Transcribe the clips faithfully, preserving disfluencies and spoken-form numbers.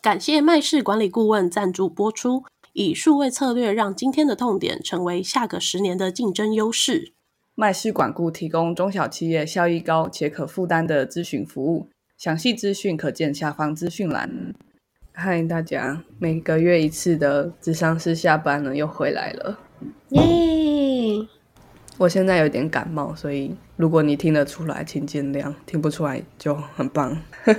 感谢麦氏管理顾问赞助播出，以数位策略让今天的痛点成为下个十年的竞争优势。 麦氏管顾提供中小企业效益高且可负担的咨询服务，详细资讯可见下方资讯栏。嗨，大家，每个月一次的諮商师下班了又回来了， 耶！ 我现在有点感冒，所以如果你听得出来请见谅，听不出来就很棒。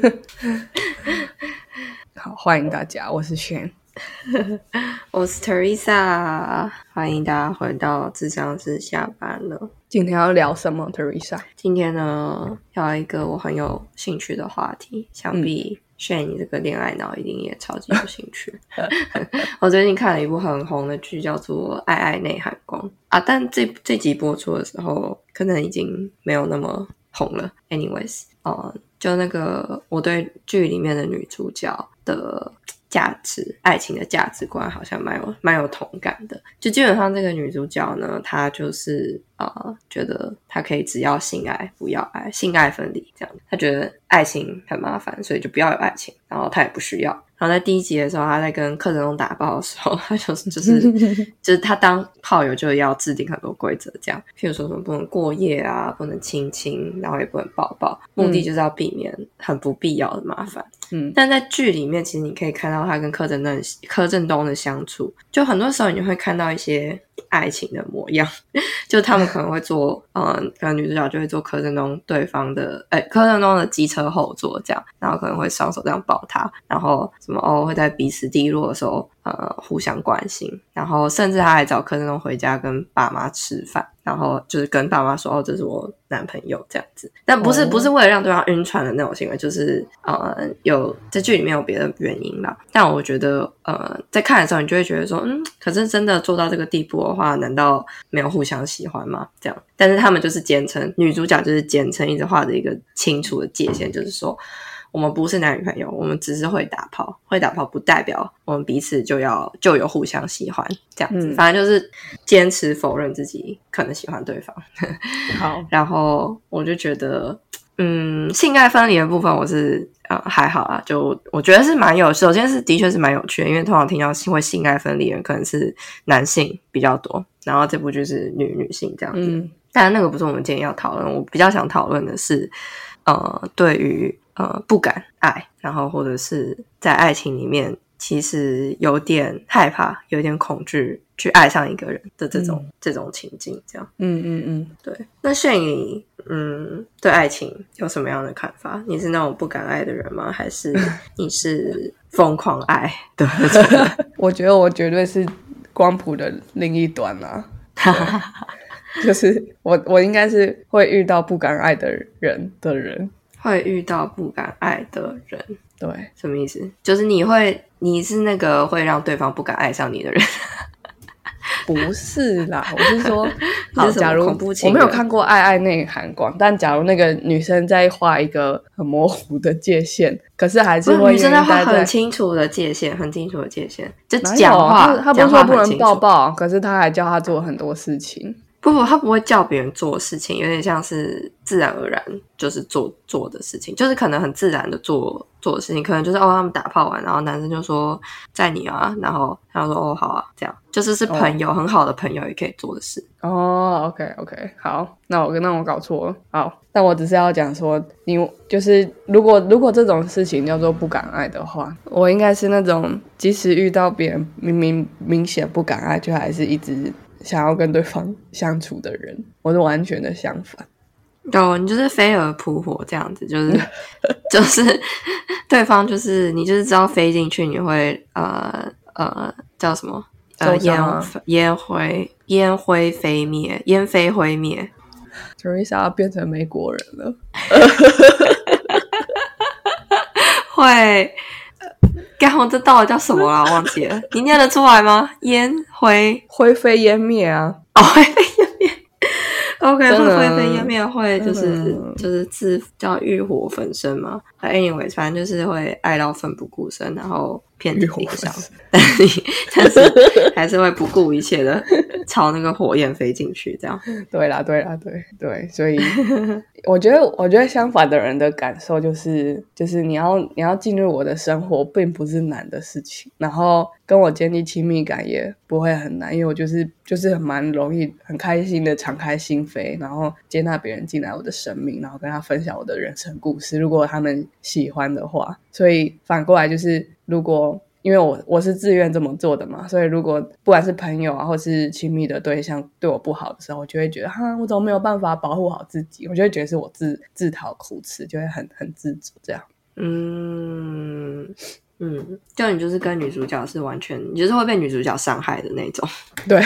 好，欢迎大家，我是轩。 我是 Teresa， 欢迎大家回到諮商師下班了。 今天要聊什么 Teresa？ 今天呢，要一个我很有兴趣的话题，想必轩你这个恋爱脑一定也超级有兴趣。我最近看了一部很红的剧，叫做《爱爱内涵光》啊，但这这集播出的时候，可能已经没有那么红了。Anyways， 呃，就那个我对剧里面的女主角的价值，爱情的价值观好像蛮有蛮有同感的。就基本上这个女主角呢，她就是呃觉得她可以只要性爱不要爱，性爱分离这样。她觉得爱情很麻烦，所以就不要有爱情，然后她也不需要。然后在第一集的时候，她在跟柯震东打炮的时候，她就是就是就是她当炮友就要制定很多规则，这样，譬如说什么不能过夜啊，不能亲亲，然后也不能抱抱，目的就是要避免很不必要的麻烦。嗯，但在剧里面，其实你可以看到他跟柯震东柯震东的相处，就很多时候你会看到一些爱情的模样，就他们可能会坐，嗯，可能女主角就会坐柯震东对方的，哎，柯震东的机车后座这样，然后可能会双手这样抱他，然后什么哦，会在彼此低落的时候，呃，互相关心，然后甚至他还找柯震东回家跟爸妈吃饭，然后就是跟爸妈说，哦，这是我男朋友这样子，但不是、oh. 不是为了让对方晕船的那种行为，就是呃，有在剧里面有别的原因啦。但我觉得，呃，在看的时候，你就会觉得说，嗯，可是真的做到这个地步的话，难道没有互相喜欢吗？这样，但是他们就是坚称，女主角就是坚称一直画着一个清楚的界限，就是说，我们不是男女朋友，我们只是会打炮，会打炮不代表我们彼此就要就有互相喜欢这样子、嗯、反正就是坚持否认自己可能喜欢对方。好，然后我就觉得嗯，性爱分离的部分我是呃还好啦，就我觉得是蛮有，首先是的确是蛮有趣的，因为通常听到会性爱分离的人可能是男性比较多，然后这部就是女女性这样子、嗯、但那个不是我们今天要讨论，我比较想讨论的是呃对于呃，不敢爱，然后或者是在爱情里面其实有点害怕，有点恐惧去爱上一个人的这种、嗯、这种情境这样。嗯嗯嗯，对。那炫你嗯对爱情有什么样的看法？你是那种不敢爱的人吗？还是你是疯狂爱的那种人？ 我觉得我绝对是光谱的另一端啦。就是我我应该是会遇到不敢爱的人的人。 会遇到不敢爱的人， 对， 什么意思？就是你会，你是那个会让对方不敢爱上你的人？ 不是啦，我是说，好，假如我没有看过《爱爱内涵光》，但假如那个女生在画一个很模糊的界限，可是还是会女生在画很清楚的界限，很清楚的界限，就讲话， 她不是说不能抱抱，可是她还叫她做很多事情。 不不，他不会叫别人做事情，有点像是自然而然就是做做的事情，就是可能很自然的做做的事情，可能就是哦他们打炮完，然后男生就说载你啊，然后他就说哦好啊，这样就是是朋友、哦、很好的朋友也可以做的事。 哦 OK OK 好，那我那我搞错了，好，但我只是要讲说你就是如果如果这种事情叫做不敢爱的话，我应该是那种即使遇到别人明明明显不敢爱，就还是一直想要跟对方相处的人，我是完全的相反。 哦，你就是飞蛾扑火这样子，就是就是对方就是你就是知道飞进去你会呃呃叫什么呃烟烟灰烟灰飞灭，烟飞灰灭。 Teresa 变成美国人了。 会干我这到底叫什么啦？忘记了，你念得出来吗？烟灰灰飞烟灭啊！ 哦，灰飞烟灭。OK， 会灰飞烟灭，会就是就是自叫欲火焚身嘛。Anyways， 反正就是会爱到奋不顾身，然后遍体鳞伤，但你但是还是会不顾一切的朝那个火焰飞进去，这样。 对啦，对啦，对对，所以我觉得，我觉得相反的人的感受就是，就是你要你要进入我的生活，并不是难的事情，然后跟我建立亲密感也不会很难，因为我就是就是蛮容易很开心的敞开心扉，然后接纳别人进来我的生命，然后跟他分享我的人生故事，如果他们喜欢的话。所以反过来就是，如果因为我我是自愿这么做的嘛，所以如果不管是朋友啊，或是亲密的对象对我不好的时候，我就会觉得哈，我怎么没有办法保护好自己？我就会觉得是我自自讨苦吃，就会很很自责这样。 嗯嗯，就你就是跟女主角是完全，你就是会被女主角伤害的那种。 对，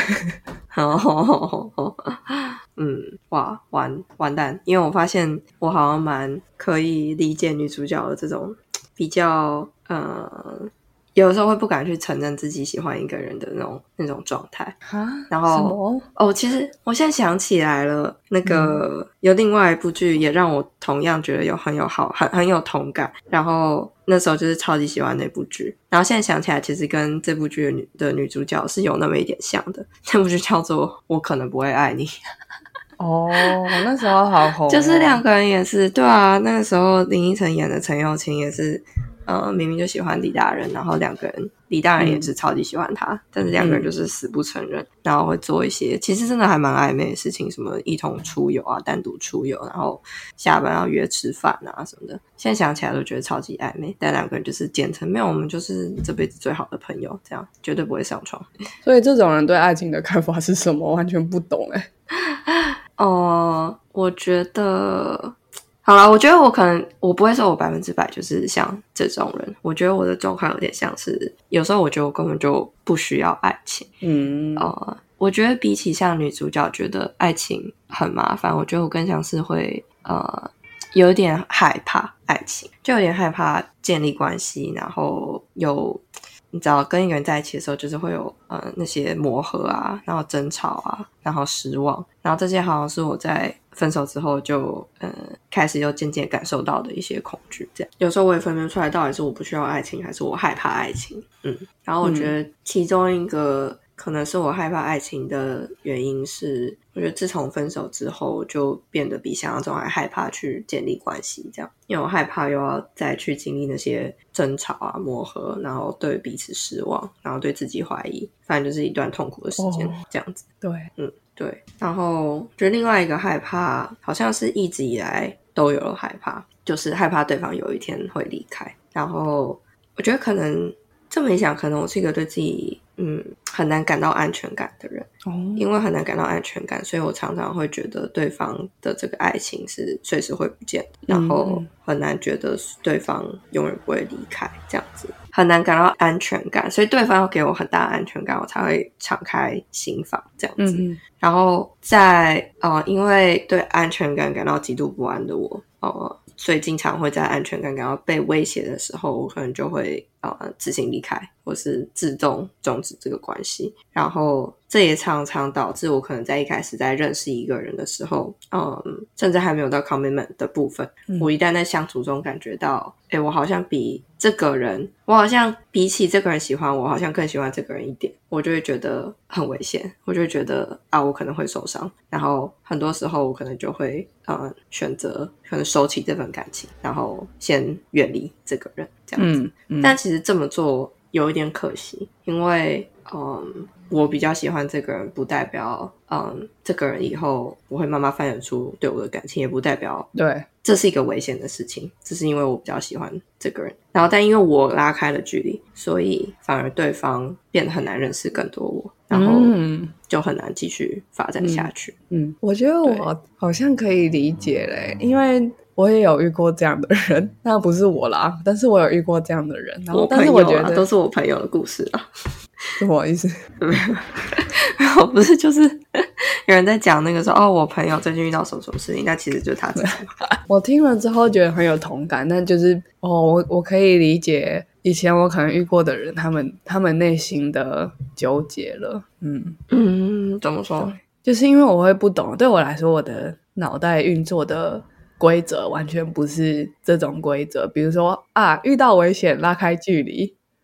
嗯，哇，完完蛋！因为我发现我好像蛮可以理解女主角的这种比较呃。有的时候会不敢去承认自己喜欢一个人的那种那种状态，然后哦，其实我现在想起来了，那个、嗯、有另外一部剧也让我同样觉得有很有好很很有同感，然后那时候就是超级喜欢那部剧，然后现在想起来，其实跟这部剧的女的女主角是有那么一点像的，那部剧叫做《我可能不会爱你》。 哦，那时候好红、哦， 就是两个人也是，对啊，那个时候林依晨演的陈又青也是，呃，明明就喜欢李大人，然后两个人，李大人也是超级喜欢他，嗯、但是两个人就是死不承认，嗯、然后会做一些其实真的还蛮暧昧的事情，什么一同出游啊，单独出游，然后下班要约吃饭啊什么的，现在想起来都觉得超级暧昧，但两个人就是简称没有，我们就是这辈子最好的朋友，这样绝对不会上床。 所以这种人对爱情的看法是什么？完全不懂哎、 欸。哦、呃，我觉得好啦，我觉得我可能我不会说我百分之百就是像这种人，我觉得我的状况有点像是，有时候我觉得我根本就不需要爱情。嗯，呃，我觉得比起像女主角觉得爱情很麻烦，我觉得我更像是会呃有点害怕爱情，就有点害怕建立关系，然后有。你知道跟一个人在一起的时候就是会有呃那些磨合啊，然后争吵啊，然后失望，然后这些好像是我在分手之后就呃开始又渐渐感受到的一些恐惧，这样有时候我也分辨出来到底是我不需要爱情还是我害怕爱情。嗯，然后我觉得其中一个可能是我害怕爱情的原因是，我觉得自从分手之后就变得比想象中还害怕去建立关系，这样，因为我害怕又要再去经历那些争吵啊、磨合，然后对彼此失望，然后对自己怀疑，反正就是一段痛苦的时间、哦、这样子。 对， 嗯，对。然后觉得另外一个害怕好像是一直以来都有了害怕，就是害怕对方有一天会离开。然后我觉得可能这么一想，可能我是一个对自己嗯很难感到安全感的人、哦、因为很难感到安全感，所以我常常会觉得对方的这个爱情是随时会不见的、嗯、然后很难觉得对方永远不会离开，这样子很难感到安全感，所以对方要给我很大的安全感我才会敞开心房这样子、嗯、然后在呃因为对安全感感到极度不安的我呃所以经常会在安全感感到被威胁的时候，我可能就会呃自行离开，或是自动终止这个关系。然后这也常常导致我可能在一开始在认识一个人的时候，嗯，甚至还没有到 commitment 的部分、嗯、我一旦在相处中感觉到诶我好像比这个人我好像比起这个人喜欢我，好像更喜欢这个人一点，我就会觉得很危险，我就会觉得啊我可能会受伤，然后很多时候我可能就会呃选择可能收起这份感情，然后先远离这个人这样子、嗯嗯、但其实这么做有一点可惜，因为嗯我比较喜欢这个人不代表嗯这个人以后我会慢慢发展出对我的感情，也不代表对这是一个危险的事情，只是因为我比较喜欢这个人，然后但因为我拉开了距离，所以反而对方变得很难认识更多我，然后就很难继续发展下去。 嗯, 嗯我觉得我好像可以理解嘞，因为我也有遇过这样的人，那不是我啦，但是我有遇过这样的人，然后但是我觉得都是我朋友的故事啊。 什么意思？ 我不是就是有人在讲那个说哦我朋友最近遇到什么什么事情，那其实就是他自己。 我听了之后觉得很有同感，但就是哦我我可以理解以前我可能遇过的人他们他们内心的纠结了。嗯嗯，怎么说？ 就是因为我会不懂，对我来说我的脑袋运作的规则完全不是这种规则，比如说啊遇到危险拉开距离，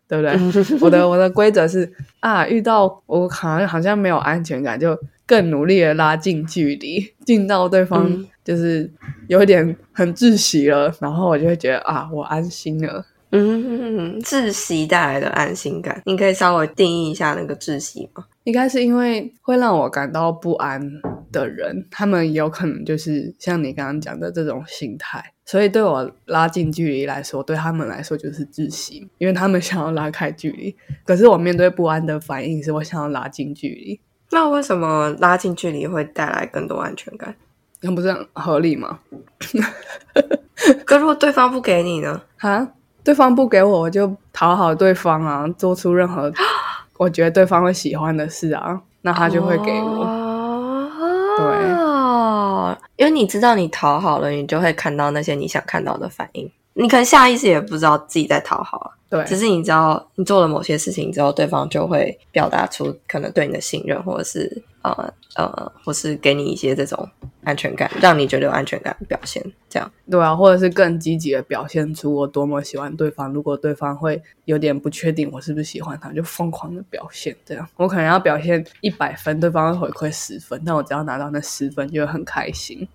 对不对？我的我的规则是啊，遇到我好像好像没有安全感，就更努力的拉近距离，近到对方就是有一点很窒息了，然后我就会觉得啊，我安心了。 嗯，窒息带来的安心感，你可以稍微定义一下那个窒息吗？ 应该是因为会让我感到不安的人，他们有可能就是像你刚刚讲的这种心态，所以对我拉近距离来说，对他们来说就是窒息，因为他们想要拉开距离，可是我面对不安的反应是我想要拉近距离。 那为什么拉近距离会带来更多安全感？ 那不是很合理吗？ 可如果对方不给你呢？ 哈，对方不给我，我就讨好对方啊，做出任何我觉得对方会喜欢的事啊，那他就会给我。 哦， 对， 因为你知道你讨好了，你就会看到那些你想看到的反应。你可能下意识也不知道自己在讨好啊， 对， 只是你知道你做了某些事情之后，对方就会表达出可能对你的信任，或者是呃呃，或是给你一些这种安全感，让你觉得有安全感的表现，这样。 对啊，或者是更积极的表现出我多么喜欢对方。如果对方会有点不确定我是不是喜欢他，就疯狂的表现，这样。我可能要表现一百分，对方会回馈十分，但我只要拿到那十分就会很开心。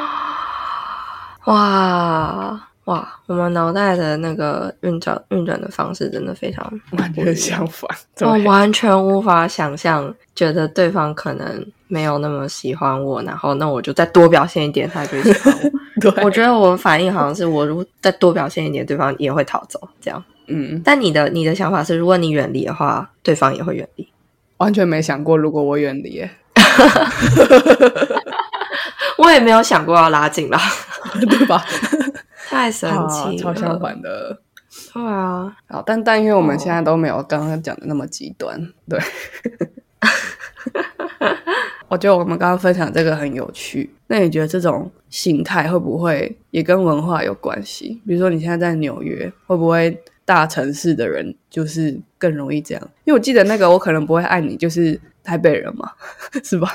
哇哇，我们脑袋的那个运转运转的方式真的非常完全相反。 我完全无法想象，觉得对方可能没有那么喜欢我，然后那我就再多表现一点，他就会喜欢我。 对， 我觉得我的反应好像是，我如果再多表现一点，对方也会逃走，这样。 嗯， 但你的你的想法是，如果你远离的话，对方也会远离。 完全没想过，如果我远离耶。 我也没有想过要拉近啦， 对吧？ 太神奇了， 超相反的。 对啊， 好，但但因为我们现在都没有刚刚讲的那么极端，对。我觉得我们刚刚分享这个很有趣。那你觉得这种心态会不会也跟文化有关系？比如说你现在在纽约，会不会大城市的人就是更容易这样？因为我记得那个我可能不会爱你，就是台北人嘛，是吧？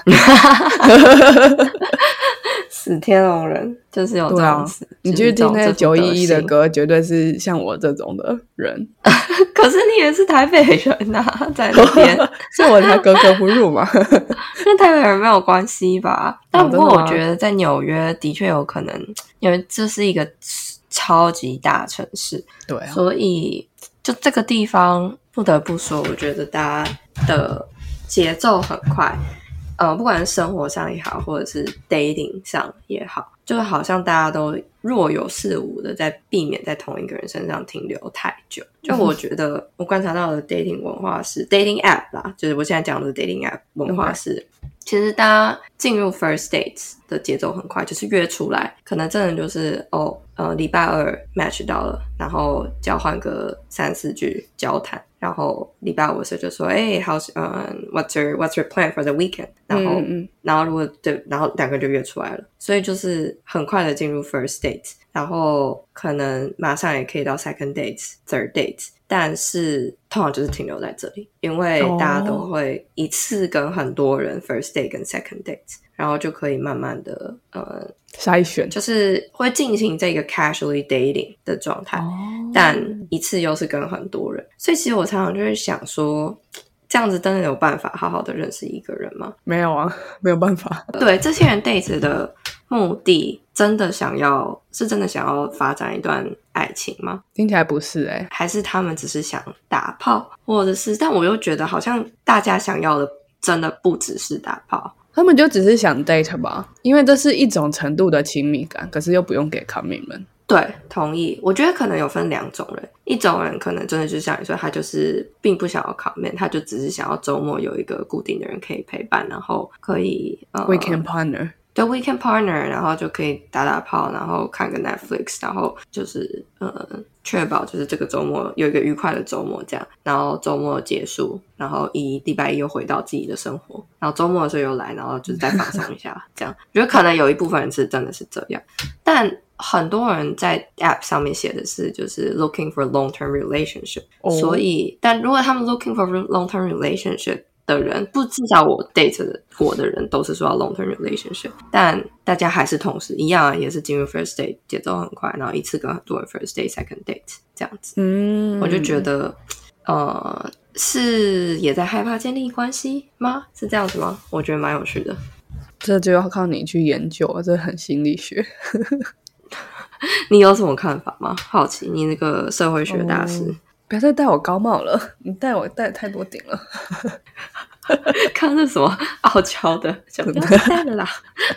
死天龙人就是有这样子， 啊、你去听那九一一的歌，绝对是像我这种的人。 可是你也是台北人啊，在那边， 所以我才格格不入嘛。 跟台北人没有关系吧？但不过我觉得在纽约的确有可能，因为这是一个超级大城市， 对、啊， 所以就这个地方不得不说，我觉得大家的节奏很快。呃，不管是生活上也好，或者是 dating 上也好，就好像大家都若有似无的在避免在同一个人身上停留太久。就我觉得我观察到的 dating 文化是 dating app 啦，就是我现在讲的 dating app 文化是、okay. 其实大家进入 first dates 的节奏很快，就是约出来可能真的就是哦呃礼拜二 match 到了，然后交换个三四句交谈，然后礼拜五的时候就说哎 how's um, what's your what's your plan for the weekend， 然后嗯嗯然后如果对然后两个就约出来了，所以就是很快的进入 first dates， 然后可能马上也可以到 second dates third dates， 但是通常就是停留在这里，因为大家都会一次跟很多人 first date 跟 second dates， 然后就可以慢慢的呃筛选， 就是会进行这个 casually dating 的状态、哦、但一次又是跟很多人，所以其实我常常就会想说这样子真的有办法好好的认识一个人吗？ 没有啊，没有办法。 对，这些人 date 的目的真的想要是真的想要发展一段爱情吗？ 听起来不是欸， 还是他们只是想打炮，或者是但我又觉得好像大家想要的真的不只是打炮， 他们就只是想 date 吧，因为这是一种程度的亲密感，可是又不用给 commitment。 对，同意。我觉得可能有分两种人，一种人可能真的就像你说，他就是并不想要 commit， 他就只是想要周末有一个固定的人可以陪伴，然后可以、呃、 weekend partner， 对 weekend partner， 然后就可以打打炮，然后看个 Netflix， 然后就是呃确保就是这个周末有一个愉快的周末这样，然后周末结束，然后一礼拜一又回到自己的生活，然后周末的时候又来，然后就是再放松一下这样。我觉得可能有一部分人是真的是这样，但很多人在 app 上面写的是就是 looking for long-term relationship、oh. 所以但如果他们 looking for long-term relationship 的人，不至少我 date 过的人都是说要 long-term relationship， 但大家还是同时一样、啊、也是进入 first date 节奏很快，然后一次跟很多人 first date second date 这样子。嗯，我就觉得呃，是也在害怕建立关系吗？是这样子吗？我觉得蛮有趣的。 这就要靠你去研究了，这很心理学。 你有什么看法吗？好奇，你那个社会学大师。 嗯，不要再戴我高帽了，你戴我戴太多顶了。 看是什么傲娇的，就不要再戴了啦。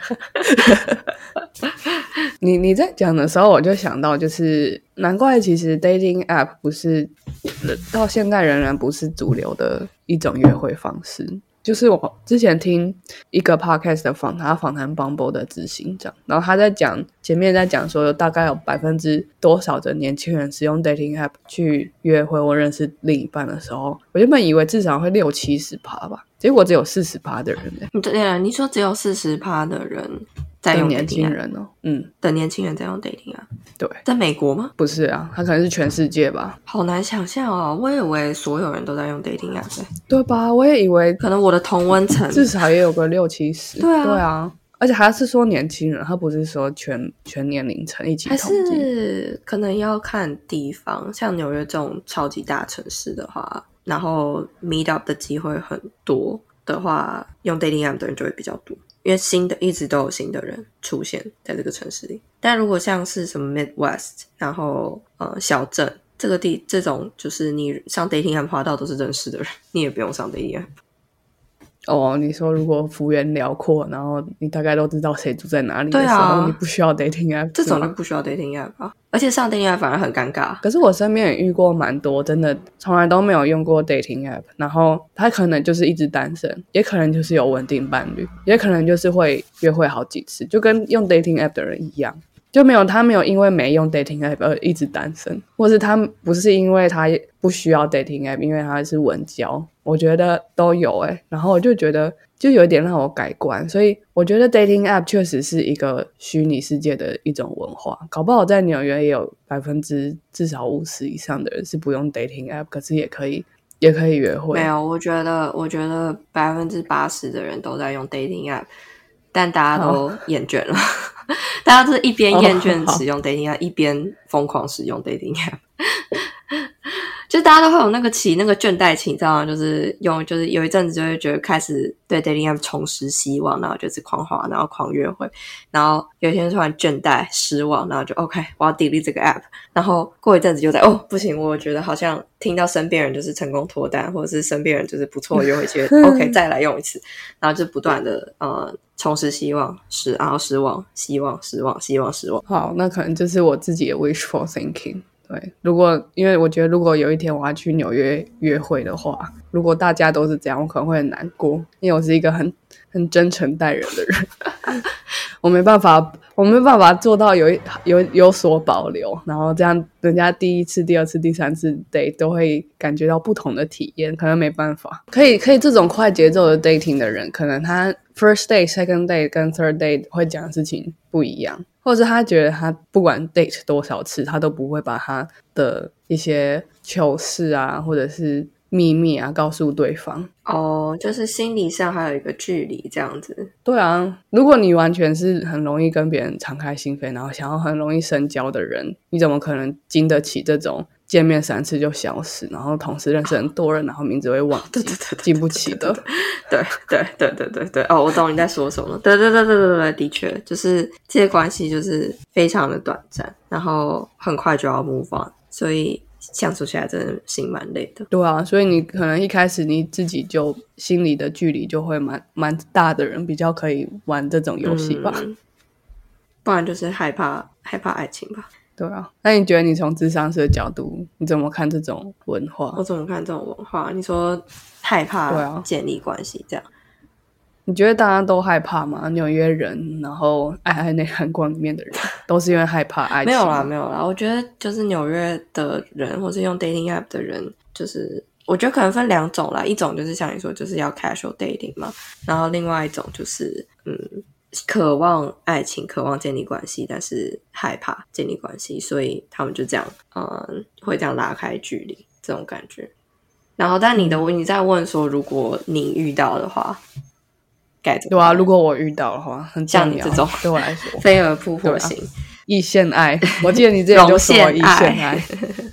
你你在讲的时候，我就想到，就是难怪其实 dating app 不是到现在仍然不是主流的一种约会方式。就是我之前听一个 podcast 的访谈，他访谈 Bumble 的执行长，然后他在讲前面在讲说大概有百分之多少的年轻人使用 dating app 去约会或认识另一半的时候，我原本以为至少会六七十趴吧，结果只有四十趴的人呢。 对啊，你说只有四十趴的人在用 dating app 年轻人哦，嗯， 的年轻人在用 dating app。 对， 在美国吗？ 不是啊，他可能是全世界吧。 好难想象哦，我以为所有人都在用 dating app 欸。 对吧？我也以为可能我的同温层至少也有个六七十。 对啊， 对啊，而且还是说年轻人，他不是说全全年龄层一起统计。 还是可能要看地方，像纽约这种超级大城市的话，然后 meet up 的机会很多的话，用 dating app 的人就会比较多。因为新的一直都有新的人出现在这个城市里，但如果像是什么 Midwest， 然后呃小镇这个地这种，就是你上 dating app 滑到都是认识的人，你也不用上 dating app。 哦，你说如果幅员辽阔，然后你大概都知道谁住在哪里的时候， 啊， 你不需要 dating app， 这种就不需要 dating app 啊。而且上 dating app 反而很尴尬。 可是我身边也遇过蛮多真的从来都没有用过 dating app， 然后他可能就是一直单身，也可能就是有稳定伴侣，也可能就是会约会好几次，就跟用 dating app 的人一样，就没有他没有因为没用 dating app 而一直单身，或是他不是因为他不需要 dating app， 因为他是稳交，我觉得都有欸。然后我就觉得就有点让我改观，所以我觉得 dating app 确实是一个虚拟世界的一种文化，搞不好在纽约也有百分之至少五十以上的人是不用 dating app， 可是也可以也可以约会。 没有，我觉得我觉得百分之八十的人都在用 dating app， 但大家都厌倦了。大家就是一边厌倦使用 dating app， oh, 一边疯狂使用 dating app。就大家都会有那个期那个倦怠期，你知道吗？就是用就是有一阵子就会觉得开始对 dating app 重拾希望，然后就是狂滑，然后狂约会，然后有一天突然倦怠失望，然后就 OK 我要 delete 这个 app， 然后过一阵子就在哦不行，我觉得好像听到身边人就是成功脱单，或者是身边人就是不错的约会机会OK 再来用一次，然后就不断的呃重拾希望失然后失望希望失望希望失望。 好，那可能就是我自己的 wishful thinking。对，如果因为我觉得如果有一天我要去纽约约会的话，如果大家都是这样，我可能会很难过，因为我是一个很很真诚待人的人。我没办法我没办法做到有有有所保留，然后这样人家第一次第二次第三次 date 都会感觉到不同的体验，可能没办法。可以可以这种快节奏的 dating 的人，可能他 first date second date 跟 third date 会讲的事情不一样，或者是他觉得他不管 date 多少次，他都不会把他的一些糗事啊或者是秘密啊告诉对方。 哦，就是心理上还有一个距离这样子。 对啊，如果你完全是很容易跟别人敞开心扉，然后想要很容易深交的人，你怎么可能经得起这种见面三次就消失，然后同时认识很多人，然后名字会忘记， 对对对， 经不起的。 对对对对对对，哦，我懂你在说什么。对对对对对对，的确，就是这些关系就是非常的短暂，然后很快就要 move on， 所以相处起来真的心蛮累的。 对啊，所以你可能一开始你自己就心里的距离就会蛮蛮大的人比较可以玩这种游戏吧、嗯、 不然就是害怕害怕爱情吧。 对啊，那你觉得你从諮商师的角度你怎么看这种文化？ 我怎么看这种文化？你说害怕建立关系这样、啊、 你觉得大家都害怕吗？纽约人然后爱爱内涵光里面的人都是因为害怕爱情？ 没有啦没有啦，我觉得就是纽约的人或是用 dating app 的人，就是我觉得可能分两种啦，一种就是像你说就是要 casual dating 嘛，然后另外一种就是嗯渴望爱情渴望建立关系，但是害怕建立关系，所以他们就这样嗯会这样拉开距离这种感觉。然后但你的你在问说如果你遇到的话该怎么办？ 对啊，如果我遇到的话很重要， 像你这种对我来说飞蛾扑火型、 啊、异性爱，我记得你之前就说异性爱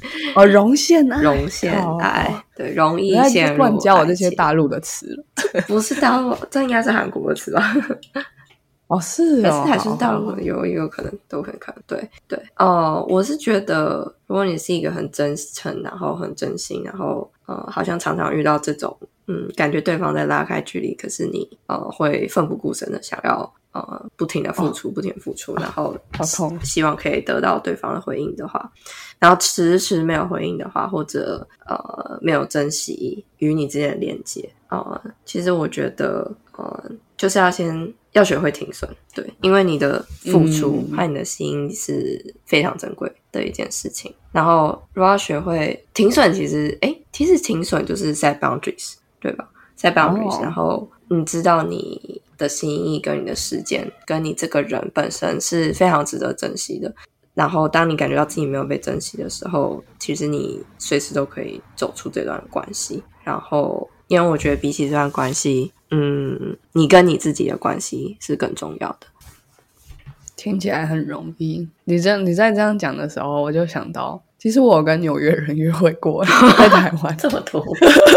哦，容陷爱， 容陷爱，哦、对，容易陷入。 乱教我这些大陆的词了， 不是大陆，这应该是韩国的词吧？ 哦，是哦， 还是还是大陆的，有有可能都很可能。对对，哦、呃，我是觉得，如果你是一个很真诚，然后很真心，然后呃，好像常常遇到这种，嗯，感觉对方在拉开距离，可是你呃会奋不顾身的想要呃不停的付出，哦、不停的付出，然后好痛， 希望可以得到对方的回应的话，然后迟迟没有回应的话，或者呃没有珍惜与你之间的连接，呃，其实我觉得呃就是要先。要学会停损，对，因为你的付出和你的心是非常珍贵的一件事情。嗯、然后，如果要学会停损，其实，诶，其实停损就是 set boundaries， 对吧 ？set boundaries，、哦、然后你知道你的心意跟你的时间跟你这个人本身是非常值得珍惜的。然后，当你感觉到自己没有被珍惜的时候，其实你随时都可以走出这段关系。然后，因为我觉得比起这段关系，嗯，你跟你自己的关系是更重要的。 听起来很容易。你这你在这样讲的时候，我就想到，其实我有跟纽约人约会过，在台湾这么多，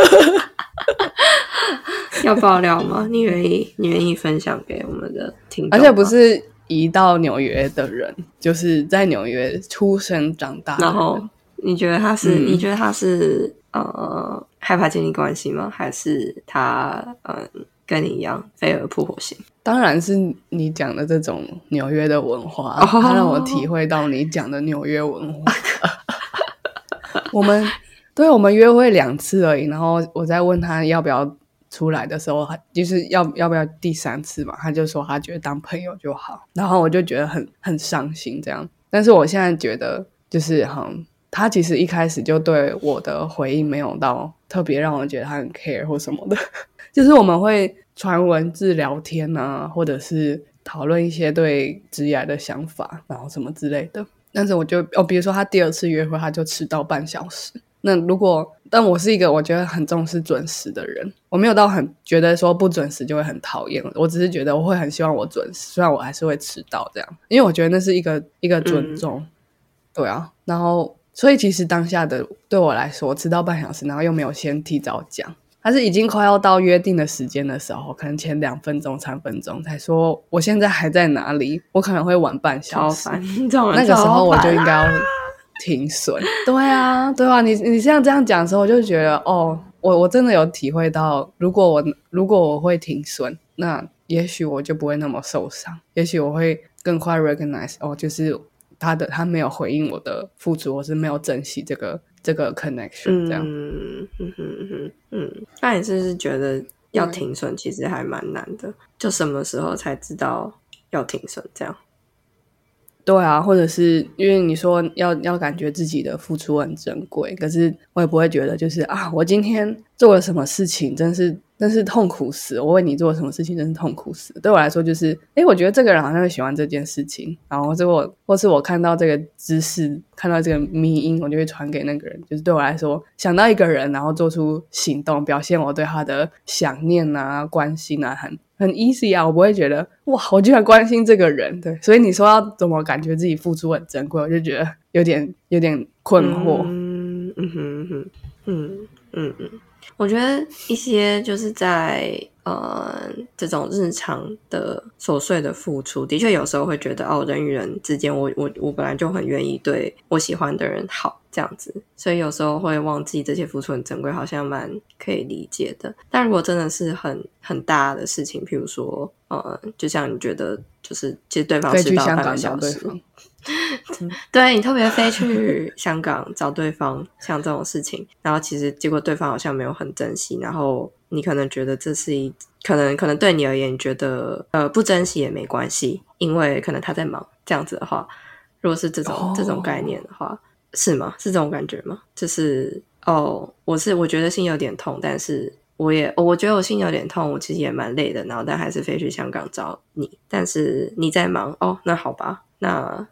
要爆料吗？你愿意你愿意分享给我们的听众吗？ 而且不是移到纽约的人，就是在纽约出生长大的人。 然后你觉得他是？嗯、你觉得他是？呃，害怕建立关系吗？还是他嗯跟你一样飞蛾扑火型？ 当然是你讲的这种纽约的文化，哦、它让我体会到你讲的纽约文化。我们对我们约会两次而已，然后我在问他要不要出来的时候，就是要要不要第三次嘛，他就说他觉得当朋友就好，然后我就觉得很很伤心这样。但是我现在觉得就是很。他其实一开始就对我的回应没有到特别让我觉得他很 care 或什么的，就是我们会传文字聊天啊，或者是讨论一些对职业的想法，然后什么之类的。但是我就哦，比如说他第二次约会他就迟到半小时。那如果但我是一个我觉得很重视准时的人，我没有到很觉得说不准时就会很讨厌，我只是觉得我会很希望我准时，虽然我还是会迟到这样，因为我觉得那是一个一个尊重、嗯、对啊，然后所以其实当下的对我来说迟到半小时，然后又没有先提早讲，他是已经快要到约定的时间的时候，可能前两分钟三分钟才说我现在还在哪里，我可能会晚半小时，那个时候我就应该要停损。对啊对啊，你你像这样讲的时候，我就觉得哦，我我真的有体会到，如果我如果我会停损，那也许我就不会那么受伤，也许我会更快 recognize 哦，就是他的他没有回应我的付出，我是没有珍惜这个这个 connection 这样。 嗯嗯嗯嗯，那你是不是觉得要停损其实还蛮难的、嗯、就什么时候才知道要停损这样？ 对啊，或者是因为你说要要感觉自己的付出很珍贵，可是我也不会觉得就是啊，我今天做了什么事情真是真是痛苦死，我为你做了什么事情真是痛苦死。对我来说就是诶我觉得这个人好像会喜欢这件事情，然后这我或是我看到这个知识，看到这个迷因，我就会传给那个人。就是对我来说，想到一个人然后做出行动，表现我对他的想念啊关心啊，很很 easy 啊，我不会觉得哇我居然关心这个人。对，所以你说要怎么感觉自己付出很珍贵，我就觉得有点有点困惑。 嗯嗯哼哼嗯嗯嗯，我觉得一些就是在呃这种日常的琐碎的付出，的确有时候会觉得哦，人与人之间我我我本来就很愿意对我喜欢的人好这样子，所以有时候会忘记这些付出很珍贵，好像蛮可以理解的。但如果真的是很很大的事情，譬如说呃就像你觉得就是其实对方迟到半个小时，对，你特别飞去香港找对方像这种事情，然后其实结果对方好像没有很珍惜，然后你可能觉得这是一可能可能对你而言你觉得呃不珍惜也没关系，因为可能他在忙，这样子的话，如果是这种、oh. 这种概念的话，是吗？是这种感觉吗？就是哦我是我觉得心有点痛，但是我也我觉得我心有点痛，我其实也蛮累的，然后但还是飞去香港找你，但是你在忙哦，那好吧，那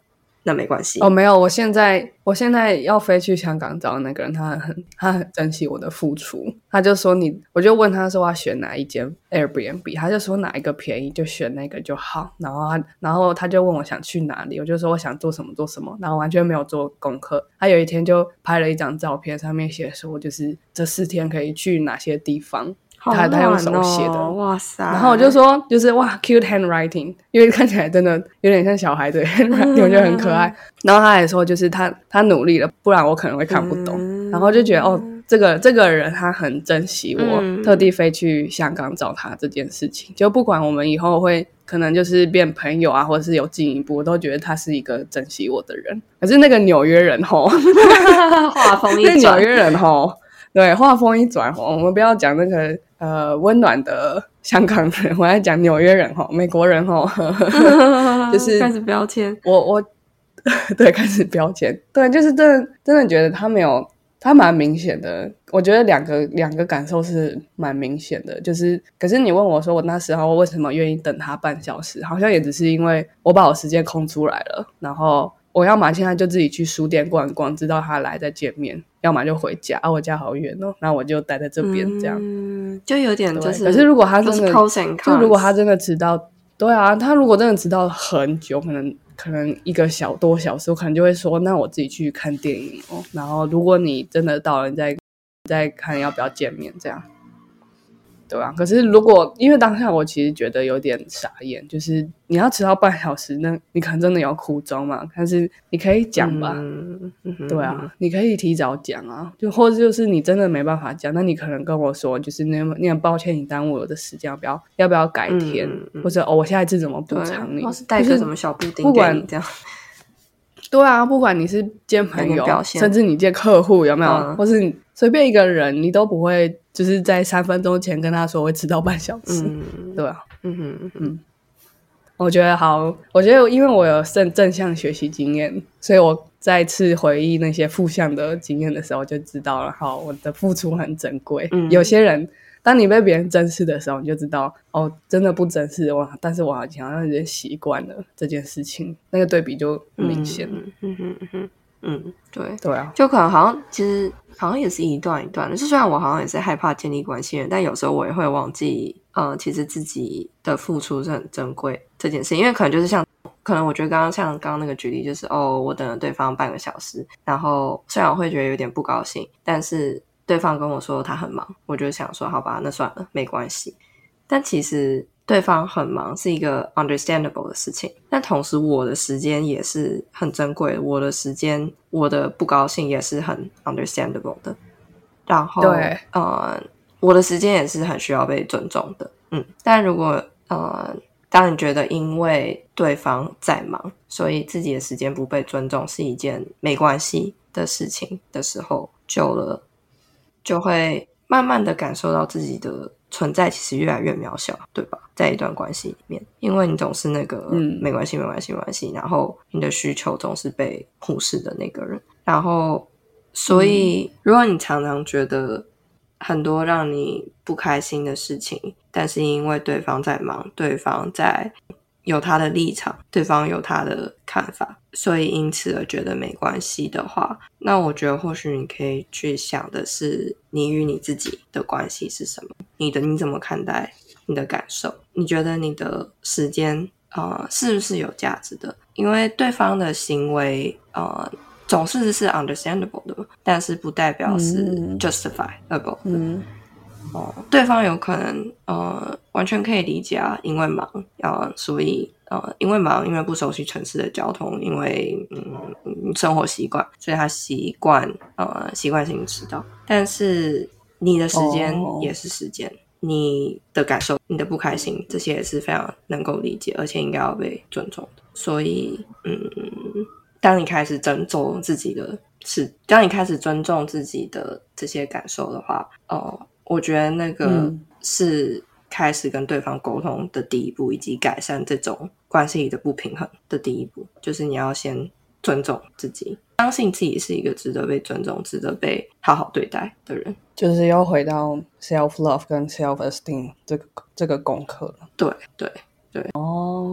那没关系。 哦，没有，我现在我现在要飞去香港找那个人，他很他很珍惜我的付出，他就说你，我就问他说要选哪一间 Airbnb， 他就说哪一个便宜就选那个就好，然后他然后他就问我想去哪里，我就说我想做什么做什么，然后完全没有做功课。他有一天就拍了一张照片，上面写说就是这四天可以去哪些地方。他他用手写的， 哦，哇塞！ 然后我就说，就是哇 ，cute handwriting， 因为看起来真的有点像小孩的 handwriting， 我觉得很可爱。然后他还说，就是他他努力了，不然我可能会看不懂。嗯、然后就觉得哦，这个这个人他很珍惜我，嗯、特地飞去香港找他这件事情。就不管我们以后会可能就是变朋友啊，或者是有进一步，我都觉得他是一个珍惜我的人。可是那个纽约人吼， 画风一转， 那纽约人吼。对，话锋一转，我们不要讲那个呃温暖的香港人，我在讲纽约人哈，美国人哈，就是开始标签。 我我对开始标签，对，就是真的真的觉得他没有，他蛮明显的。我觉得两个两个感受是蛮明显的，就是可是你问我说我那时候为什么愿意等他半小时，好像也只是因为我把我时间空出来了，然后。我要么现在就自己去书店逛逛，知道他来再见面，要么就回家。啊，我家好远哦，那我就待在这边这样， 嗯，就有点就是。 可是如果他真的， 就如果他真的迟到，对啊，他如果真的迟到很久，可能可能一个小多小时，我可能就会说，那我自己去看电影哦。然后如果你真的到了，你再再看要不要见面这样。对啊，可是如果因为当下我其实觉得有点傻眼，就是你要迟到半小时，那你可能真的要哭中嘛？但是你可以讲吧，嗯嗯、对啊，你可以提早讲啊，就或者就是你真的没办法讲，那你可能跟我说，就是那那很抱歉，你耽误我的时间，要不要要不要改天，嗯嗯、或者哦，我下一次怎么补偿你？ 或是带个什么小布丁给你这样。 对啊，不管你是见朋友，甚至你见客户，有没有？嗯、或是你随便一个人，你都不会就是在三分钟前跟他说会迟到半小时，嗯、对吧？嗯哼嗯哼，我觉得好，我觉得因为我有正正向学习经验，所以我再次回忆那些负向的经验的时候，就知道了，好，我的付出很珍贵。嗯、有些人。当你被别人珍视的时候，你就知道哦，真的不珍视我，但是我好像有点习惯了这件事情，那个对比就明显了。 嗯嗯嗯嗯嗯，对对啊， 就可能好像其实好像也是一段一段的。就虽然我好像也是害怕建立关系的人，但有时候我也会忘记，呃，其实自己的付出是很珍贵这件事，因为可能就是像。可能我觉得刚刚像刚刚那个举例就是哦，我等了对方半个小时，然后虽然我会觉得有点不高兴，但是对方跟我说他很忙，我就想说好吧，那算了，没关系。但其实对方很忙是一个 understandable 的事情，但同时我的时间也是很珍贵的，我的时间我的不高兴也是很 understandable 的，然后对呃，我的时间也是很需要被尊重的。嗯，但如果呃当你觉得因为对方在忙，所以自己的时间不被尊重是一件没关系的事情的时候，久了就会慢慢的感受到自己的存在其实越来越渺小，对吧？在一段关系里面，因为你总是那个、嗯、没关系没关系没关系，然后你的需求总是被忽视的那个人，然后所以、嗯、如果你常常觉得很多让你不开心的事情，但是因为对方在忙，对方在有他的立场，对方有他的看法，所以因此而觉得没关系的话，那我觉得或许你可以去想的是你与你自己的关系是什么，你的你怎么看待你的感受，你觉得你的时间呃是不是有价值的，因为对方的行为呃总是是 understandable 的，但是不代表是 justifiable 的、嗯哦、对方有可能呃完全可以理解啊，因为忙呃所以呃因为忙，因为不熟悉城市的交通，因为嗯生活习惯，所以他习惯呃习惯性迟到，但是你的时间也是时间、哦、你的感受，你的不开心，这些也是非常能够理解，而且应该要被尊重的。所以嗯当你开始尊重自己的是当你开始尊重自己的这些感受的话，呃我觉得那个是开始跟对方沟通的第一步，以及改善这种关系里的不平衡的第一步，就是你要先尊重自己，相信自己是一个值得被尊重、值得被好好对待的人， 就是要回到 self love 跟 self esteem 这个这个功课了。 对对对， 哦，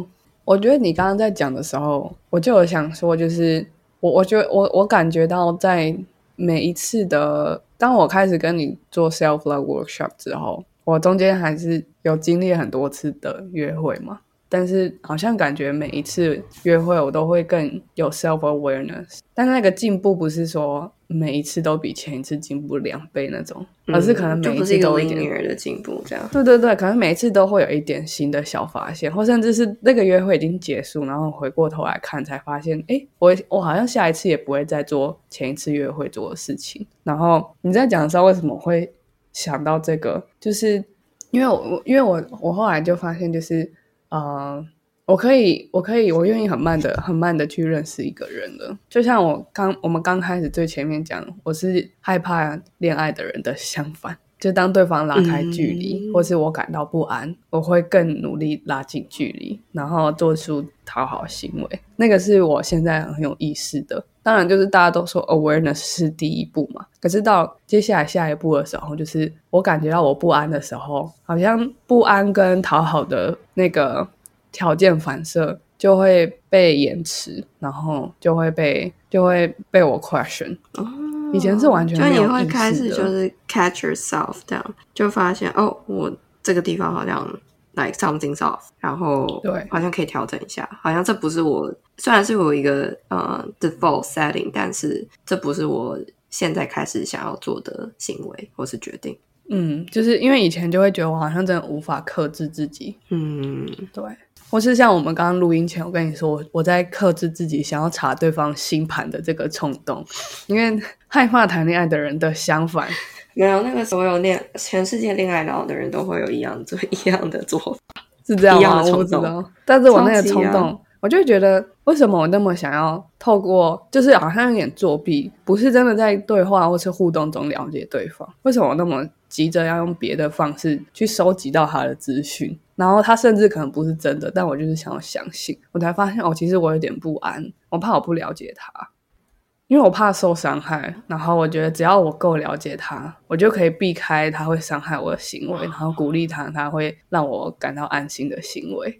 我觉得你刚刚在讲的时候，我就有想说，就是我我觉得我我感觉到在每一次的，当我开始跟你做 self love workshop 之后，我中间还是有经历很多次的约会嘛，但是好像感觉每一次约会我都会更有 self awareness， 但那个进步不是说每一次都比前一次进步两倍那种，而是可能每一次都有一点、 嗯、就不是一个 linear 的进步这样。 对对对，可能每一次都会有一点新的小发现，或甚至是那个约会已经结束，然后回过头来看才发现，诶，我我好像下一次也不会再做前一次约会做的事情。然后你在讲的时候为什么会想到这个，就是因为我因为我我后来就发现就是呃我可以我可以我愿意很慢的很慢的去认识一个人的，就像我刚我们刚开始最前面讲，我是害怕恋爱的人的相反，就当对方拉开距离、嗯、或是我感到不安，我会更努力拉近距离，然后做出讨好行为，那个是我现在很有意识的。当然就是大家都说 awareness 是第一步嘛，可是到接下来下一步的时候，就是我感觉到我不安的时候，好像不安跟讨好的那个条件反射就会被延迟，然后就会被就会被我 question、哦、以前是完全没有意识的， 就你会开始就是 catch yourself 这样，就发现哦，我这个地方好像 like something's off， 然后对， 好像可以调整一下，好像这不是我，虽然是我一个呃 default setting， 但是这不是我现在开始想要做的行为或是决定。 嗯，就是因为以前就会觉得我好像真的无法克制自己， 嗯， 对，或是像我们刚刚录音前我跟你说我在克制自己想要查对方星盘的这个冲动，因为害怕谈恋爱的人的相反没有，那个所有恋全世界恋爱脑的人都会有一样做一样的做法， 是这样吗？ 一样的冲动， 我不知道，但是我那个冲动我就会觉得为什么我那么想要透过就是好像有点作弊，不是真的在对话或是互动中了解对方，为什么我那么急着要用别的方式去收集到他的资讯，然后他甚至可能不是真的，但我就是想要相信，我才发现哦，其实我有点不安，我怕我不了解他，因为我怕受伤害，然后我觉得只要我够了解他，我就可以避开他会伤害我的行为，然后鼓励他他会让我感到安心的行为。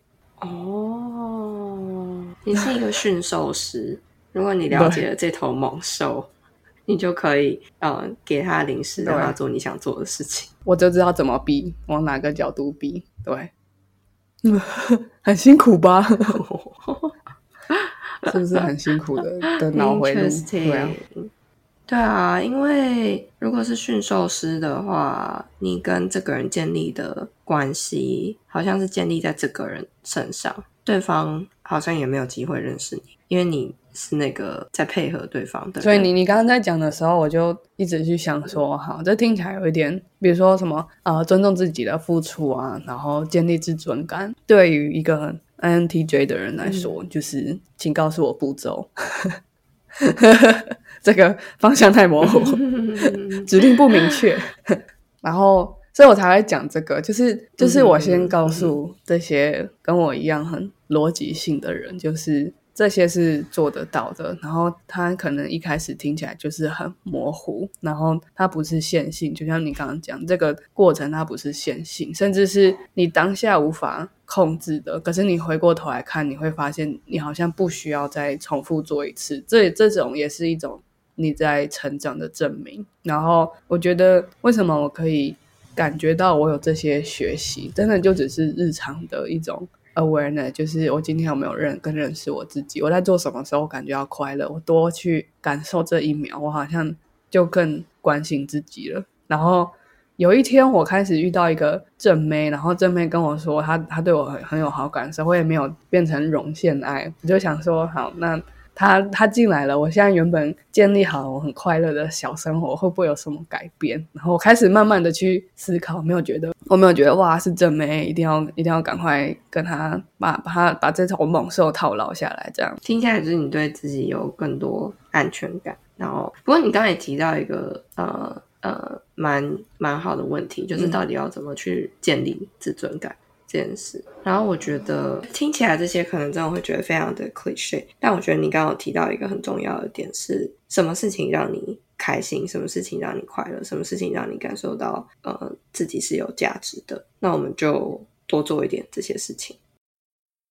哦，你是一个驯兽师，如果你了解了这头猛兽，你就可以呃给他零食，让他做你想做的事情。 我就知道怎么逼，往哪个角度逼，对，很辛苦吧？是不是很辛苦的的脑回路？对啊， 对啊，因为如果是驯兽师的话，你跟这个人建立的关系好像是建立在这个人身上，对方好像也没有机会认识你，因为你是那个在配合对方的人。 所以你你刚刚在讲的时候，我就一直去想说，好，这听起来有一点，比如说什么呃，尊重自己的付出啊，然后建立自尊感，对于一个 I N T J 的人来说、嗯、就是请告诉我步骤。这个方向太模糊，指令不明确。然后所以我才会讲这个，就是就是我先告诉这些跟我一样很逻辑性的人，就是这些是做得到的，然后他可能一开始听起来就是很模糊，然后它不是线性，就像你刚刚讲这个过程它不是线性，甚至是你当下无法控制的，可是你回过头来看你会发现你好像不需要再重复做一次，这这种也是一种你在成长的证明。然后我觉得为什么我可以感觉到我有这些学习，真的就只是日常的一种 awareness， 就是我今天有没有认更认识我自己，我在做什么时候我感觉到快乐，我多去感受这一秒，我好像就更关心自己了。然后有一天我开始遇到一个正妹，然后正妹跟我说她她对我 很, 很有好感的时候，我也没有变成容陷爱，我就想说好，那他他进来了，我现在原本建立好我很快乐的小生活会不会有什么改变，然后我开始慢慢的去思考，没有觉得我没有觉得哇是正妹，一定要一定要赶快跟他把把他把这头猛兽套牢下来，这样听起来就是你对自己有更多安全感。然后不过你刚才也提到一个呃呃蛮蛮好的问题，就是到底要怎么去建立自尊感这件事。然后我觉得听起来这些可能真的会觉得非常的 cliché， 但我觉得你刚刚有提到一个很重要的点，是什么事情让你开心，什么事情让你快乐，什么事情让你感受到呃自己是有价值的，那我们就多做一点这些事情。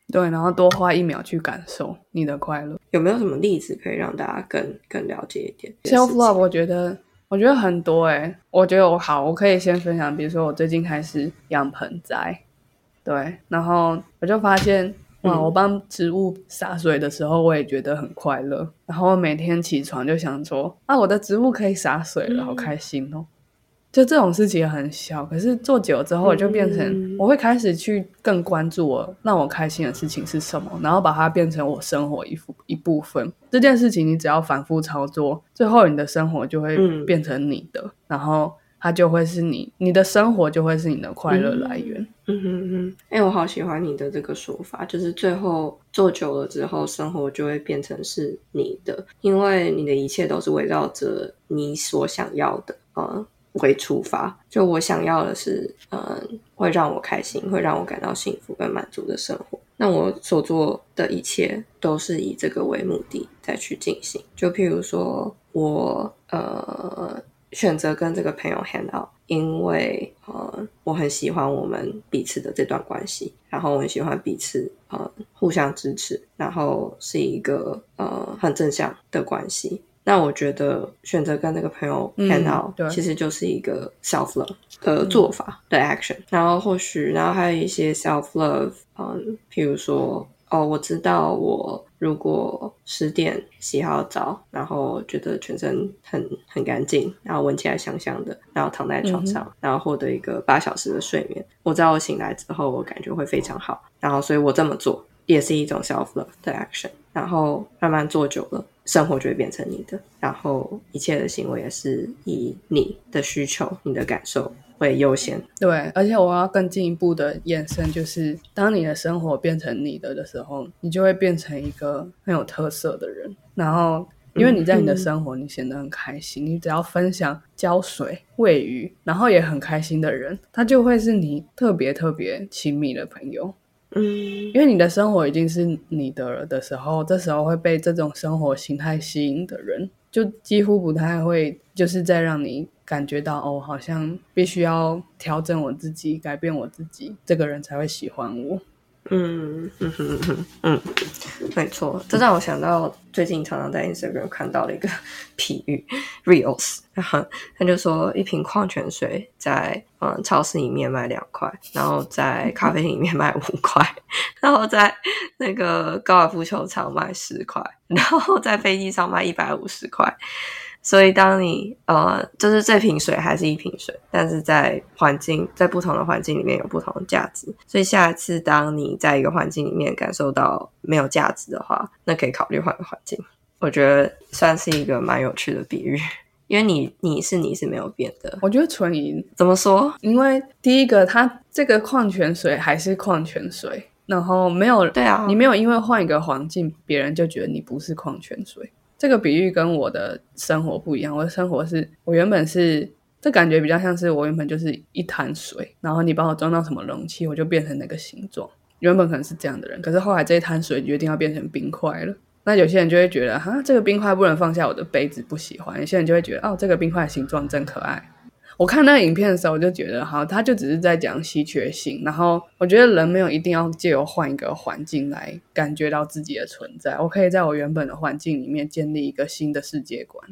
对，然后多花一秒去感受你的快乐。 有没有什么例子可以让大家更更了解一点 self love？ 我觉得我觉得很多诶、欸、我觉得我好，我可以先分享，比如说我最近开始养盆栽，对，然后我就发现哇， 嗯、 我帮植物洒水的时候我也觉得很快乐，然后每天起床就想说啊，我的植物可以洒水了，好开心哦。就这种事情很小，可是做久之后我就变成、嗯、我会开始去更关注我让我开心的事情是什么，然后把它变成我生活 一, 一部分。这件事情你只要反复操作，最后你的生活就会变成你的、嗯、然后它就会是你你的生活就会是你的快乐来源。 嗯哼哼，哎、欸，我好喜欢你的这个说法，就是最后做久了之后生活就会变成是你的，因为你的一切都是围绕着你所想要的嗯为出发，就我想要的是嗯，会让我开心，会让我感到幸福跟满足的生活，那我所做的一切都是以这个为目的再去进行。就譬如说我呃选择跟这个朋友 hang out， 因为呃我很喜欢我们彼此的这段关系，然后我很喜欢彼此呃互相支持，然后是一个呃很正向的关系。那我觉得选择跟那个朋友 hang out、嗯、其实就是一个 self love 的做法、嗯、的 action。 然后或许然后还有一些 self love 嗯，譬如说哦，我知道我如果十点洗好澡，然后觉得全身很很干净，然后闻起来香香的，然后躺在床上、嗯、然后获得一个八小时的睡眠，我知道我醒来之后我感觉会非常好，然后所以我这么做也是一种 self love 的 action。 然后慢慢做久了，生活就会变成你的，然后一切的行为也是以你的需求你的感受为优先。 对，而且我要更进一步的延伸，就是当你的生活变成你的的时候，你就会变成一个很有特色的人，然后因为你在你的生活你显得很开心、嗯、你只要分享浇水喂鱼然后也很开心的人，他就会是你特别特别亲密的朋友。嗯，因为你的生活已经是你的了的时候，这时候会被这种生活形态吸引的人就几乎不太会就是在让你感觉到哦，好像必须要调整我自己改变我自己这个人才会喜欢我。 嗯嗯嗯嗯嗯，没错，这让我想到最近常常在 Instagram 看到的一个比喻 Reels， 然后他就说一瓶矿泉水在嗯超市里面卖两块，然后在咖啡厅里面卖五块，然后在那个高尔夫球场卖十块，然后在飞机上卖一百五十块。所以当你呃，就是这瓶水还是一瓶水，但是在环境在不同的环境里面有不同的价值，所以下一次当你在一个环境里面感受到没有价值的话，那可以考虑换个环境。我觉得算是一个蛮有趣的比喻，因为你你是你是没有变的。 我觉得纯银怎么说？ 因为第一个它这个矿泉水还是矿泉水，然后没有对啊， 你没有因为换一个环境别人就觉得你不是矿泉水。这个比喻跟我的生活不一样，我的生活是我原本是这感觉比较像是我原本就是一滩水，然后你把我装到什么容器我就变成那个形状，原本可能是这样的人，可是后来这一滩水决定要变成冰块了，那有些人就会觉得哈，这个冰块不能放下我的杯子不喜欢，有些人就会觉得哦，这个冰块的形状真可爱。我看那个影片的时候我就觉得好，他就只是在讲稀缺性，然后我觉得人没有一定要借由换一个环境来感觉到自己的存在，我可以在我原本的环境里面建立一个新的世界观。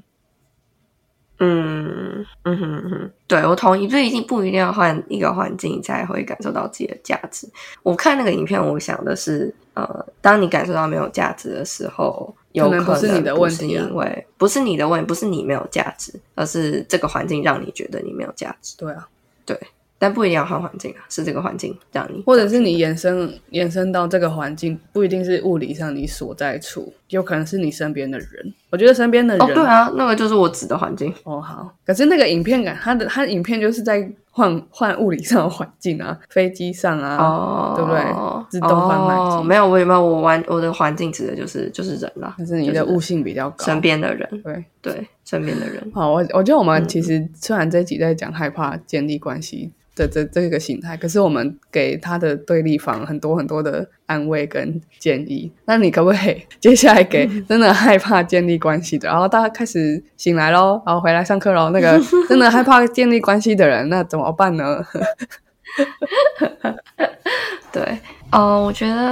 嗯嗯哼哼，对，我同意，不一定不一定要换一个环境才会感受到自己的价值。我看那个影片我想的是呃，当你感受到没有价值的时候，有可能不是你的问题、啊、 因为不是你的问题，不是你没有价值，而是这个环境让你觉得你没有价值。 对啊， 对，但不一定要换环境啊，是这个环境让你， 或者是你延伸延伸到这个环境，不一定是物理上你所在处，有可能是你身边的人。我觉得身边的人， 哦，对啊，那个就是我指的环境。 哦，好，可是那个影片感，它的它的影片就是在换换物理上的环境啊，飞机上啊，哦，对不对？自动贩卖机、 哦、没有，我没有，我玩我的环境指的就是就是人啦， 但是你的悟性比较高， 身边的人， 对对，身边的人。 好，我我觉得我们其实、嗯、虽然这一集在讲害怕建立关系的这这个形态，可是我们给他的对立方很多很多的安慰跟建议。那你可不可以接下来给真的害怕建立关系的，然后大家开始醒来咯，然后回来上课咯，那个真的害怕建立关系的人，那怎么办呢？ 对，呃，我觉得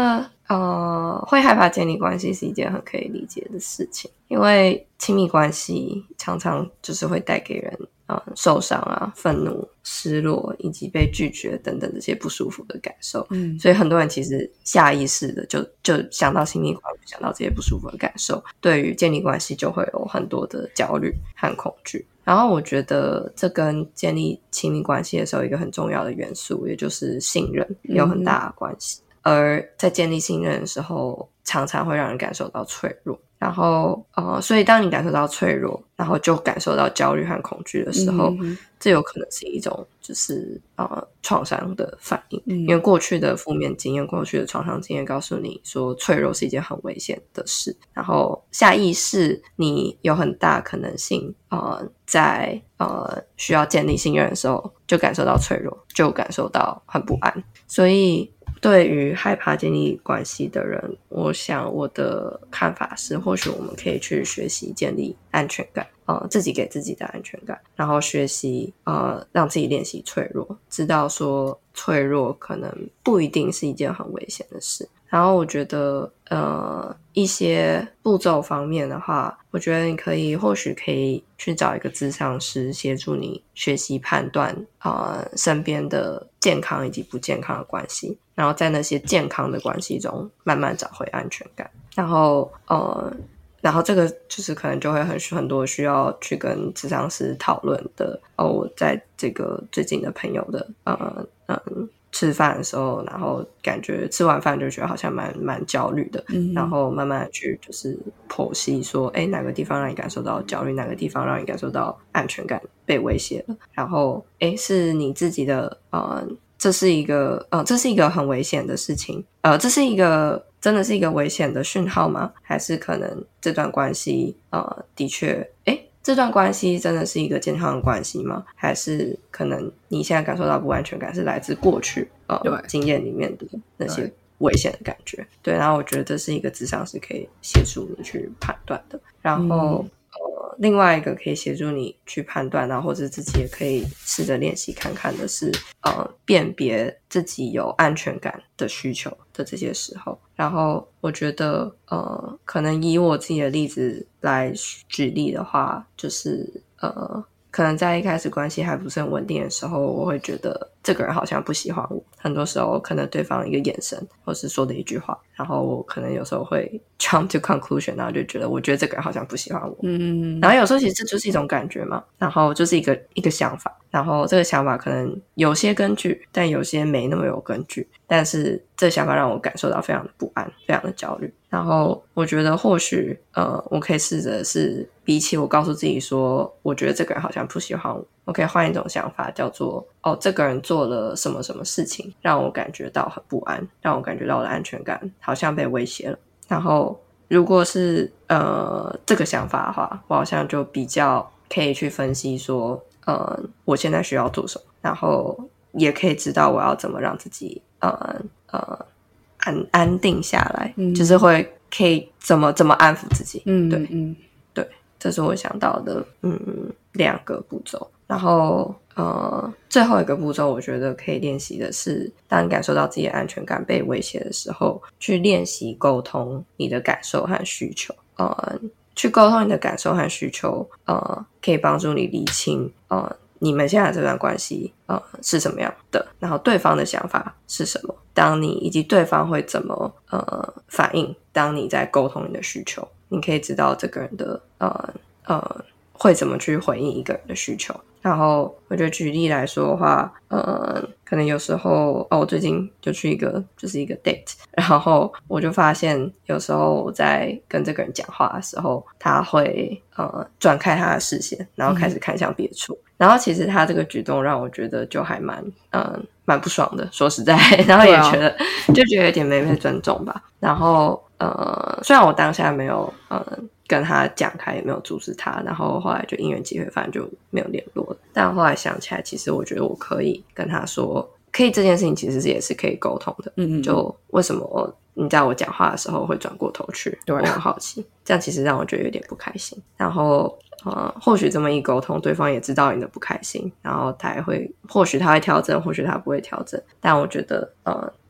呃，会害怕建立关系是一件很可以理解的事情，因为亲密关系常常就是会带给人呃受伤啊、愤怒、失落以及被拒绝等等这些不舒服的感受。嗯，所以很多人其实下意识的就就想到亲密关系，想到这些不舒服的感受，对于建立关系就会有很多的焦虑和恐惧。然后我觉得这跟建立亲密关系的时候一个很重要的元素，也就是信任，有很大的关系。嗯，而在建立信任的时候，常常会让人感受到脆弱。然后呃，所以当你感受到脆弱，然后就感受到焦虑和恐惧的时候，嗯，这有可能是一种就是呃创伤的反应。嗯，因为过去的负面经验，过去的创伤经验告诉你说脆弱是一件很危险的事，然后下意识你有很大可能性呃在呃需要建立信任的时候就感受到脆弱，就感受到很不安。所以对于害怕建立关系的人，我想我的看法是，或许我们可以去学习建立安全感，呃，自己给自己的安全感，然后学习呃让自己练习脆弱，知道说脆弱可能不一定是一件很危险的事。然后我觉得呃一些步骤方面的话，我觉得你可以或许可以去找一个咨商师协助你学习判断呃身边的健康以及不健康的关系，然后在那些健康的关系中慢慢找回安全感。然后呃然后这个就是可能就会很很多需要去跟咨商师讨论的哦，我在这个最近的朋友的呃嗯吃饭的时候，然后感觉吃完饭就觉得好像蛮蛮焦虑的，嗯，然后慢慢去就是剖析说，哎，哪个地方让你感受到焦虑，哪个地方让你感受到安全感被威胁了，然后哎，是你自己的呃，这是一个呃，这是一个很危险的事情，呃，这是一个真的是一个危险的讯号吗？还是可能这段关系呃的确哎。这段关系真的是一个健康的关系吗？还是可能你现在感受到不安全感是来自过去呃经验里面的那些危险的感觉？对，然后我觉得这是一个咨商是可以协助你去判断的。然后、嗯、呃，另外一个可以协助你去判断，然后或者自己也可以试着练习看看的是呃辨别自己有安全感的需求的这些时候。然后我觉得呃，可能以我自己的例子来举例的话，就是呃，可能在一开始关系还不是很稳定的时候，我会觉得这个人好像不喜欢我，很多时候可能对方一个眼神或是说的一句话，然后我可能有时候会 jump to conclusion， 然后就觉得我觉得这个人好像不喜欢我，嗯，然后有时候其实这就是一种感觉嘛，然后就是一个一个想法，然后这个想法可能有些根据，但有些没那么有根据，但是这个想法让我感受到非常的不安，非常的焦虑。然后我觉得或许呃，我可以试着是比起我告诉自己说我觉得这个人好像不喜欢我，我可以换一种想法，叫做哦，这个人做了什么什么事情让我感觉到很不安，让我感觉到我的安全感好像被威胁了。然后如果是呃这个想法的话，我好像就比较可以去分析说呃我现在需要做什么，然后也可以知道我要怎么让自己呃呃安安定下来，嗯，就是会可以怎么怎么安抚自己，嗯，对，嗯，对，这是我想到的，嗯，两个步骤。然后呃，最后一个步骤，我觉得可以练习的是，当你感受到自己的安全感被威胁的时候，去练习沟通你的感受和需求，呃，去沟通你的感受和需求，呃，可以帮助你理清，呃。你们现在这段关系呃是什么样的，然后对方的想法是什么，当你以及对方会怎么呃反应，当你在沟通你的需求，你可以知道这个人的呃呃会怎么去回应一个人的需求。然后我觉得举例来说的话，呃可能有时候哦，我最近就去一个就是一个 date， 然后我就发现有时候我在跟这个人讲话的时候，他会呃转开他的视线，然后开始看向别处，嗯，然后其实他这个举动让我觉得就还蛮嗯蛮不爽的，说实在，然后也觉得，啊，就觉得有点没被尊重吧。然后呃虽然我当下没有呃跟他讲开，也没有阻止他，然后后来就因缘际会，反正就没有联络了。但后来想起来，其实我觉得我可以跟他说，可以这件事情其实也是可以沟通的。嗯嗯，就为什么你在我讲话的时候会转过头去，对，我很好奇，这样其实让我觉得有点不开心。然后呃，或许这么一沟通，对方也知道你的不开心，然后他也会，或许他会调整，或许他不会调整。但我觉得呃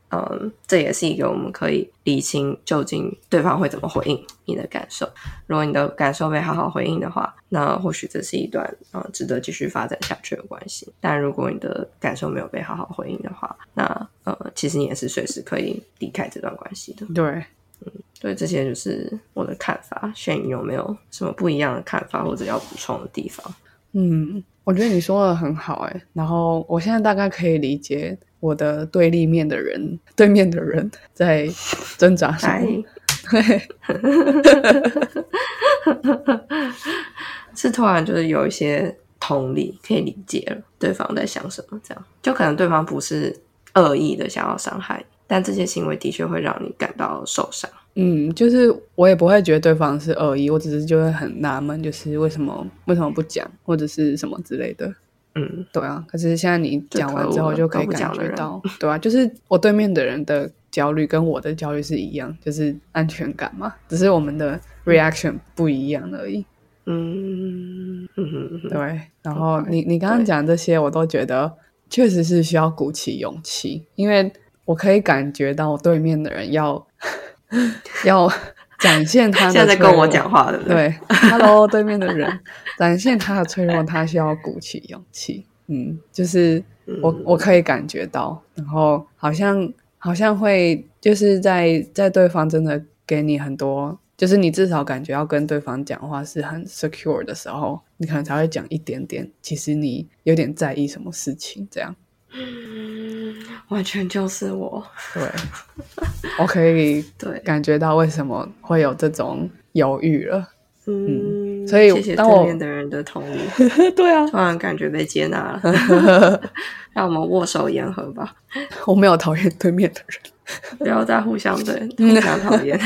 嗯，这也是一个我们可以理清究竟对方会怎么回应你的感受。如果你的感受被好好回应的话，那或许这是一段呃值得继续发展下去的关系。但如果你的感受没有被好好回应的话，那呃其实你也是随时可以离开这段关系的。 对， 嗯，对，这些就是我的看法。Shane，你有没有什么不一样的看法或者要补充的地方？ 嗯，我觉得你说的很好诶，然后我现在大概可以理解我的对立面的人，对面的人在挣扎什么。对， 是突然就是有一些同理，可以理解了对方在想什么，这样就可能对方不是恶意的想要伤害你，但这些行为的确会让你感到受伤。 嗯，就是我也不会觉得对方是恶意，我只是就会很纳闷，就是为什么为什么不讲，或者是什么之类的。 嗯， 对啊，可是现在你讲完之后就可以感觉到，对啊，就是我对面的人的焦虑跟我的焦虑是一样，就是安全感嘛，只是我们的 reaction 不一样而已。 嗯嗯嗯， 对。然后你你刚刚讲这些，我都觉得确实是需要鼓起勇气，因为我可以感觉到对面的人要要展现他的脆弱。 现在在跟我讲话的， 对 ，Hello， 对面的人展现他的脆弱，他需要鼓起勇气。嗯，就是我、嗯、我可以感觉到，然后好像好像会就是在在对方真的给你很多，就是你至少感觉要跟对方讲话是很 secure 的时候，你可能才会讲一点点，其实你有点在意什么事情这样。 嗯，完全就是我。 对，我可以对感觉到为什么会有这种犹豫了。 嗯， 嗯，所以谢谢当我对面的人的同意。 对啊， 突然感觉被接纳了。让我们握手言和吧。 我没有讨厌对面的人， 不要再互相对互相讨厌。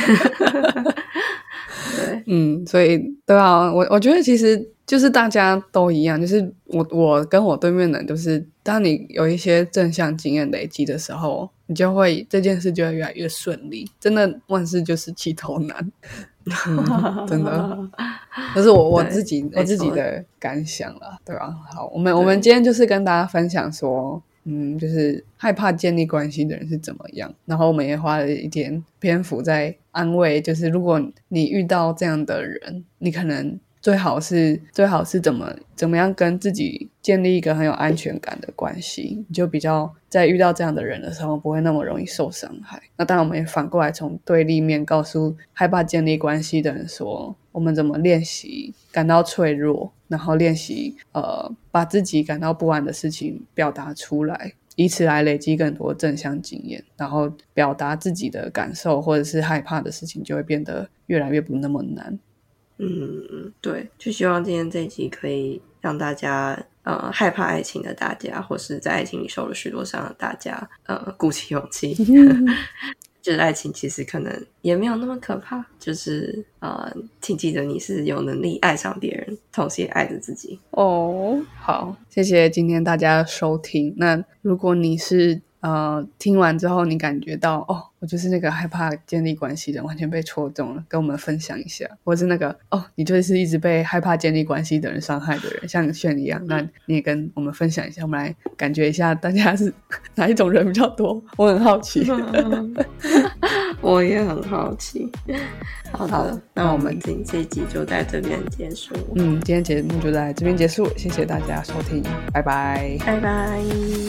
对， 嗯，所以对啊，我我觉得其实就是大家都一样，就是我我跟我对面的人，就是当你有一些正向经验累积的时候，你就会这件事就会越来越顺利。真的万事就是起头难。嗯，真的，这是我我自己我自己的感想啦，对吧？好，我们我们今天就是跟大家分享说，嗯，就是害怕建立关系的人是怎么样，然后我们也花了一点篇幅在安慰，就是如果你遇到这样的人，你可能最好是最好是怎么怎么样跟自己建立一个很有安全感的关系，你就比较在遇到这样的人的时候不会那么容易受伤害。那当然我们也反过来从对立面告诉害怕建立关系的人说，我们怎么练习感到脆弱，然后练习呃把自己感到不安的事情表达出来，以此来累积更多正向经验，然后表达自己的感受或者是害怕的事情就会变得越来越不那么难。 嗯，对，就希望今天这一集可以让大家呃害怕爱情的大家，或是在爱情里受了许多伤的大家呃鼓起勇气。就是爱情其实可能也没有那么可怕，就是呃请记得你是有能力爱上别人，同时也爱着自己。 哦，好，谢谢今天大家收听。那如果你是呃听完之后你感觉到哦，我就是那个害怕建立关系的人，完全被戳中了，跟我们分享一下。或是那个哦，你就是一直被害怕建立关系的人伤害的人，像炫一样，那你也跟我们分享一下，我们来感觉一下大家是哪一种人比较多，我很好奇。 我也很好奇。好的， 好， 那我们今这一集就在这边结束。 嗯，今天节目就在这边结束，谢谢大家收听，拜拜， 拜拜。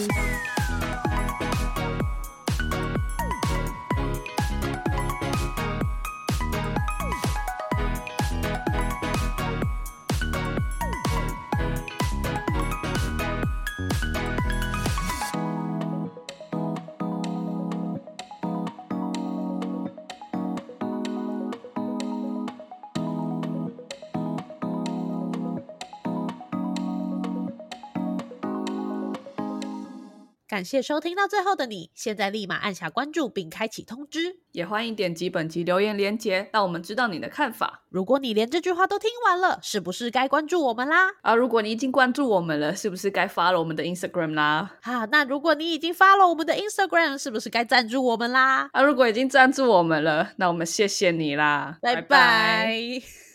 感谢收听到最后的你，现在立马按下关注并开启通知， 也欢迎点击本集留言连结，让我们知道你的看法。 如果你连这句话都听完了，是不是该关注我们啦？ 啊，如果你已经关注我们了，是不是该 follow 我们的 Instagram 啦？ 啊，那如果你已经 follow 我们的 Instagram， 是不是该赞助我们啦？ 啊，如果已经赞助我们了，那我们谢谢你啦， 拜拜。